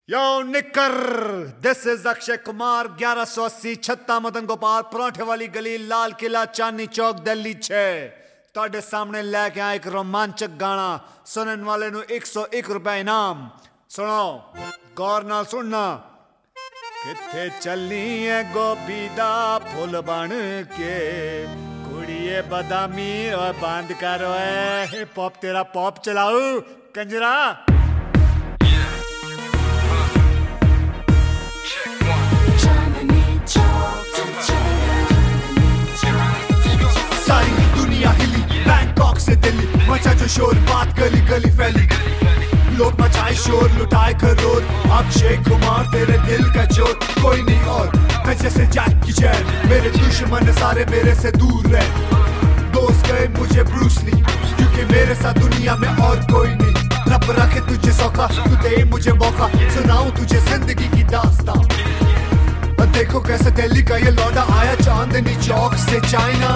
यो निकर, this is Akshay Kumar. 1180 छत्ता मदन गोपाल, पराठे वाली गली, लाल किला, चांदनी चौक, दिल्ली 6। ਤੁਹਾਡੇ सामने लैके आया एक रोमांचक गाना। सुनने वाले ਨੂੰ 101 रुपए इनाम। सुनो, गौर नाल सुनना। किथे चलनी है गोभी दा फुल बन के, कुड़िए बदामी और बंद करो हिप हॉप, तेरा पॉप चलाऊ कंजरा। सारी दुनिया हिली, बैंकॉक से दिल्ली, मचा जो शोर, बात गली गली फैली। लोग मचाए शोर, लुटाए करोड़। अक्षय कुमार तेरे दिल का चोर, कोई नहीं और मैं जैसे जैक की चैन। मेरे दुश्मन सारे मेरे से दूर रहे, दोस्त गए मुझे ब्रूस ली, क्योंकि मेरे साथ दुनिया में और कोई नहीं। रब रखे तुझे सौखा, तू दे मुझे मौका, सुनाऊं तुझे जिंदगी की दास्तां। देखो कैसे दिल्ली का ये लौंडा आया चांदनी चौक से चाइना।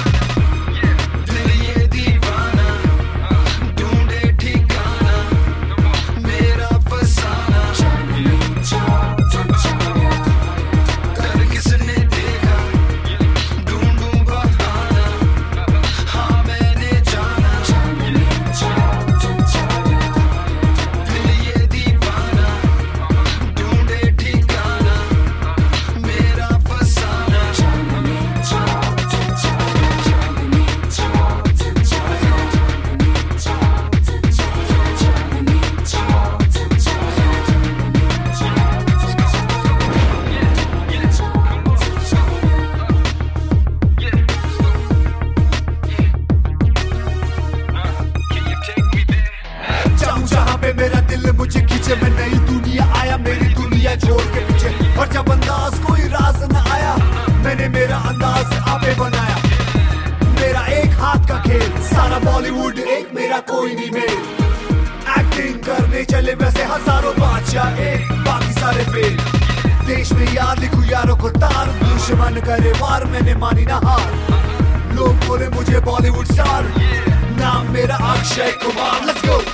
मेरा दिल मुझे खींचे, मैं नई दुनिया आया, मेरी दुनिया छोड़ के पीछे। और जब अंदाज कोई राज न आया, मैंने मेरा अंदाज आपे बनाया। मेरा एक हाथ का खेल, सारा बॉलीवुड एक, मेरा कोई नहीं मेल। एक्टिंग करने चले वैसे हजारों बादशाह, एक बाकी सारे फेल। देश में यार लिखूं यारों को तार, दुश्मन करे वार, मैंने मानी ना हार। लोग बोले मुझे बॉलीवुड स्टार, नाम मेरा अक्षय कुमार। Let's go.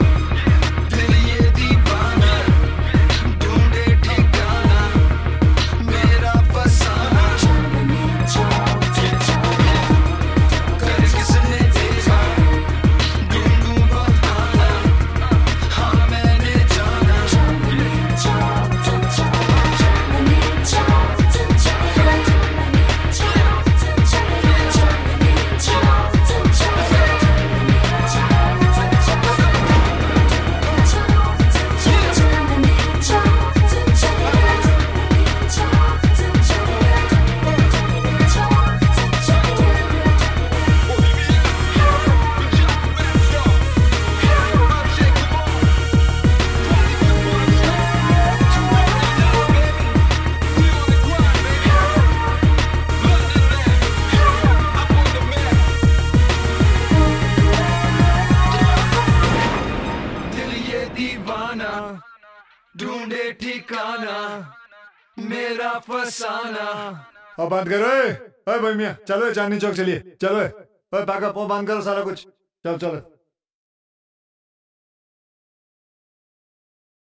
ढूंढे ठिकाना मेरा फसाना। अब बंद करो। भाई मियां चलो, चांदनी चौक चलिए, चलो। पैकअप बंद करो सारा कुछ, चलो चलो।